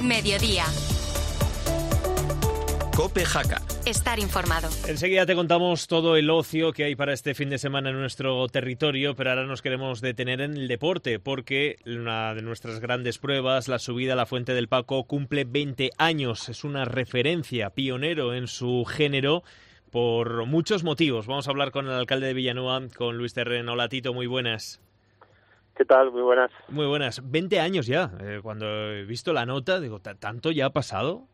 Mediodía. COPE Jaca. Estar informado. Enseguida te contamos todo el ocio que hay para este fin de semana en nuestro territorio, pero ahora nos queremos detener en el deporte, porque una de nuestras grandes pruebas, la subida a la Fuente del Paco, cumple 20 años. Es una referencia, pionero en su género, por muchos motivos. Vamos a hablar con el alcalde de Villanueva, con Luis Terrén. Hola, Tito, muy buenas. ¿Qué tal? Muy buenas. Muy buenas. 20 años ya. Cuando he visto la nota, digo, ¿tanto ya ha pasado?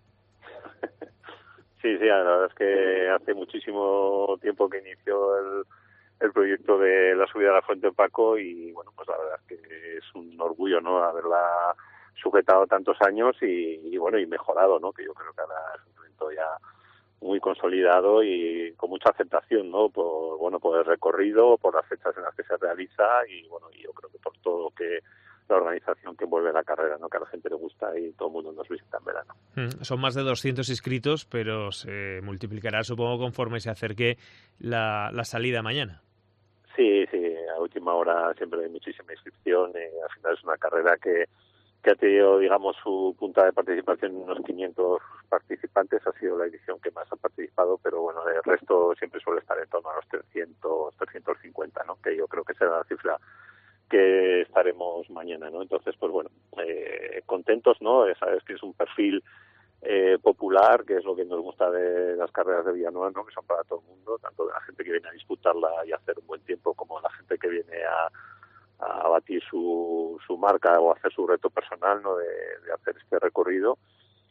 Sí, la verdad es que hace muchísimo tiempo que inició el proyecto de la subida a la Fuente del Paco y, bueno, pues la verdad es que es un orgullo, ¿no?, haberla sujetado tantos años y bueno, y mejorado, ¿no?, que yo creo que ahora es un evento ya muy consolidado y con mucha aceptación, ¿no?, por el recorrido, por las fechas en las que se realiza y, bueno, y yo creo que por todo lo que la organización que envuelve la carrera, ¿no?, que a la gente le gusta y todo el mundo nos visita en verano. Son más de 200 inscritos, pero se multiplicará, supongo, conforme se acerque la salida mañana. Sí, a última hora siempre hay muchísima inscripción. Al final es una carrera que ha tenido, digamos, su punta de participación en unos 500 participantes. Ha sido la edición que más ha participado, pero bueno, el resto siempre suele estar en torno a los 300, 350, ¿no?, que yo creo que será la cifra que estaremos mañana, ¿no? Entonces, pues bueno, contentos, ¿no? Sabes que es un perfil popular, que es lo que nos gusta de las carreras de Villanueva, ¿no?, que son para todo el mundo, tanto de la gente que viene a disputarla y a hacer un buen tiempo, como la gente que viene a batir su marca o hacer su reto personal, ¿no?, de hacer este recorrido.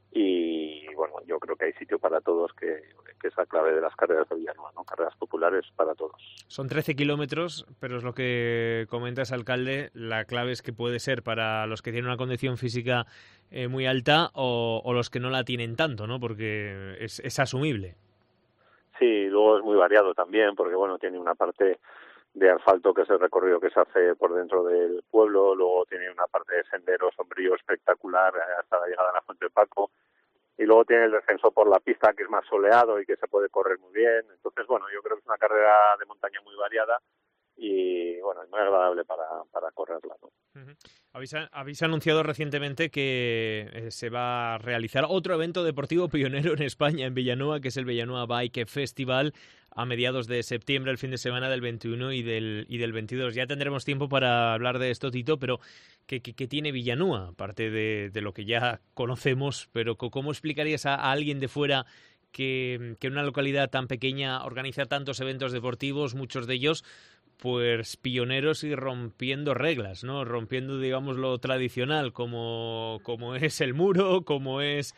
Y bueno, yo creo que hay sitio para todos, que es la clave de las carreras de Villanueva, ¿no? Carreras populares para todos. Son 13 kilómetros, pero es lo que comentas, alcalde, la clave es que puede ser para los que tienen una condición física muy alta o los que no la tienen tanto, ¿no?, porque es asumible. Sí, luego es muy variado también, porque bueno, tiene una parte de asfalto, que es el recorrido que se hace por dentro del pueblo, luego tiene una parte de sendero sombrío espectacular hasta la llegada a la Fuente del Paco, y luego tiene el descenso por la pista, que es más soleado y que se puede correr muy bien. Entonces, bueno, yo creo que es una carrera de montaña muy variada y, bueno, es muy agradable para correrla, ¿no? Habéis anunciado recientemente que se va a realizar otro evento deportivo pionero en España, en Villanueva, que es el Villanueva Bike Festival, a mediados de septiembre, el fin de semana del 21 y del 22. Ya tendremos tiempo para hablar de esto, Tito, pero ¿qué tiene Villanueva? Aparte de lo que ya conocemos, pero ¿cómo explicarías a alguien de fuera que una localidad tan pequeña organiza tantos eventos deportivos, muchos de ellos pues pioneros y rompiendo reglas, ¿no? Rompiendo, digamos, lo tradicional, como es el muro, como es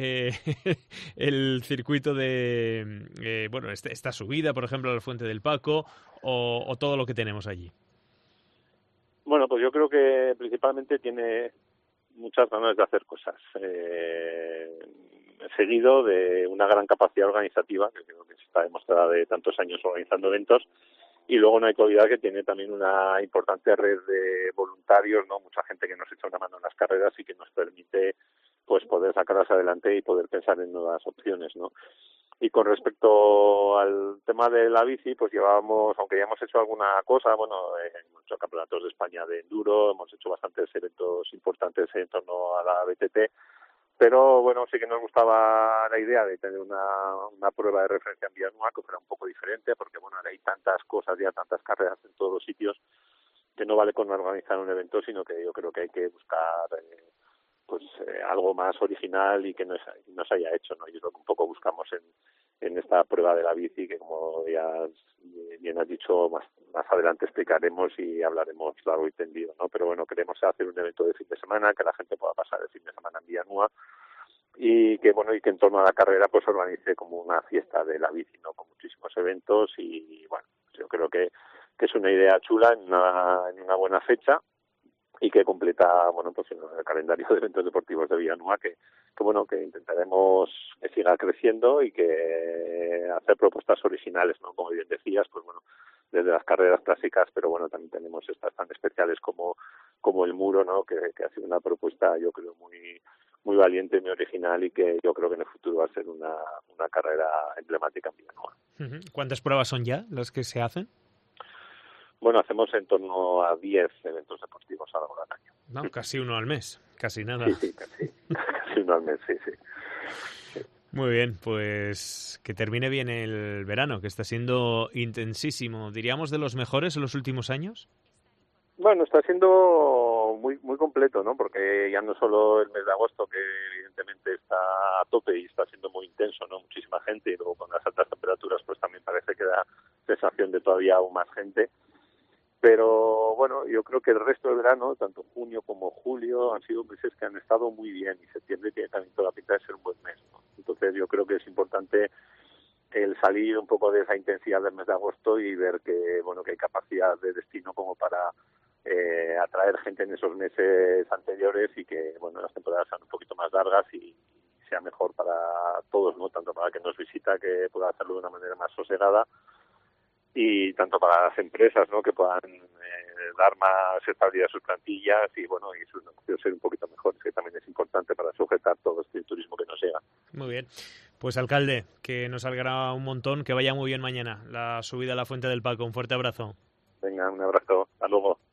el circuito de, esta subida, por ejemplo, a la Fuente del Paco, o todo lo que tenemos allí? Bueno, pues yo creo que principalmente tiene muchas ganas de hacer cosas. Seguido de una gran capacidad organizativa, que creo que está demostrada de tantos años organizando eventos. Y luego no hay que olvidar que tiene también una importante red de voluntarios, ¿no? Mucha gente que nos echa una mano en las carreras y que nos permite, pues, poder sacarlas adelante y poder pensar en nuevas opciones, ¿no? Y con respecto al tema de la bici, pues llevábamos, aunque ya hemos hecho alguna cosa, bueno, hemos hecho campeonatos de España de enduro, hemos hecho bastantes eventos importantes en torno a la BTT, pero bueno, sí que nos gustaba la idea de tener una prueba de referencia en Villanueva que fuera un poco diferente, porque bueno, ahora hay tantas cosas ya, tantas carreras en todos los sitios, que no vale con organizar un evento, sino que yo creo que hay que buscar algo más original y que no se haya hecho, ¿no? Y es lo que un poco buscamos en esta prueba de la bici, que como ya bien has dicho, más adelante explicaremos y hablaremos largo y tendido, ¿no? Pero bueno, queremos hacer un evento de fin de semana, que la gente pueda pasar el fin de semana en Villanueva y que en torno a la carrera pues organice como una fiesta de la bici, ¿no? Con muchísimos eventos y bueno, yo creo que es una idea chula en una buena fecha y que completa, bueno, pues el calendario de eventos deportivos de Villanueva, que intentaremos que siga creciendo y que hacer propuestas originales, ¿no? Como bien decías, pues bueno, desde las carreras clásicas, pero bueno, también tenemos estas tan especiales como el muro, ¿no? Que ha sido una propuesta, yo creo, muy valiente, muy original y que yo creo que en el futuro va a ser una carrera emblemática en Villanueva. ¿Cuántas pruebas son ya las que se hacen? Bueno, hacemos en torno a 10 eventos deportivos a lo largo del año. No, casi uno al mes, casi nada. Sí, casi 1 al mes, sí. Muy bien, pues que termine bien el verano, que está siendo intensísimo. ¿Diríamos de los mejores en los últimos años? Bueno, está siendo muy muy completo, ¿no? Porque ya no solo el mes de agosto, que evidentemente está a tope y está siendo muy intenso, ¿no? Muchísima gente, y luego con las altas temperaturas pues también parece que da sensación de todavía aún más gente. Pero bueno, yo creo que el resto del verano, tanto junio como julio, han sido meses que han estado muy bien, y septiembre tiene también toda la pinta de ser un buen mes, ¿no? Entonces yo creo que es importante el salir un poco de esa intensidad del mes de agosto y ver que bueno, que hay capacidad de destino como para atraer gente en esos meses anteriores, y que bueno, las temporadas sean un poquito más largas y sea mejor para todos, ¿no? Tanto para quien nos visita, que pueda hacerlo de una manera más sosegada, y tanto para las empresas, ¿no? Que puedan dar más estabilidad a sus plantillas y bueno, y sus negocios ser un poquito mejores, que también es importante para sujetar todo este turismo que nos llega. Muy bien. Pues alcalde, que nos alegra un montón, que vaya muy bien mañana la subida a la Fuente del Paco. Un fuerte abrazo. Venga, un abrazo, hasta luego.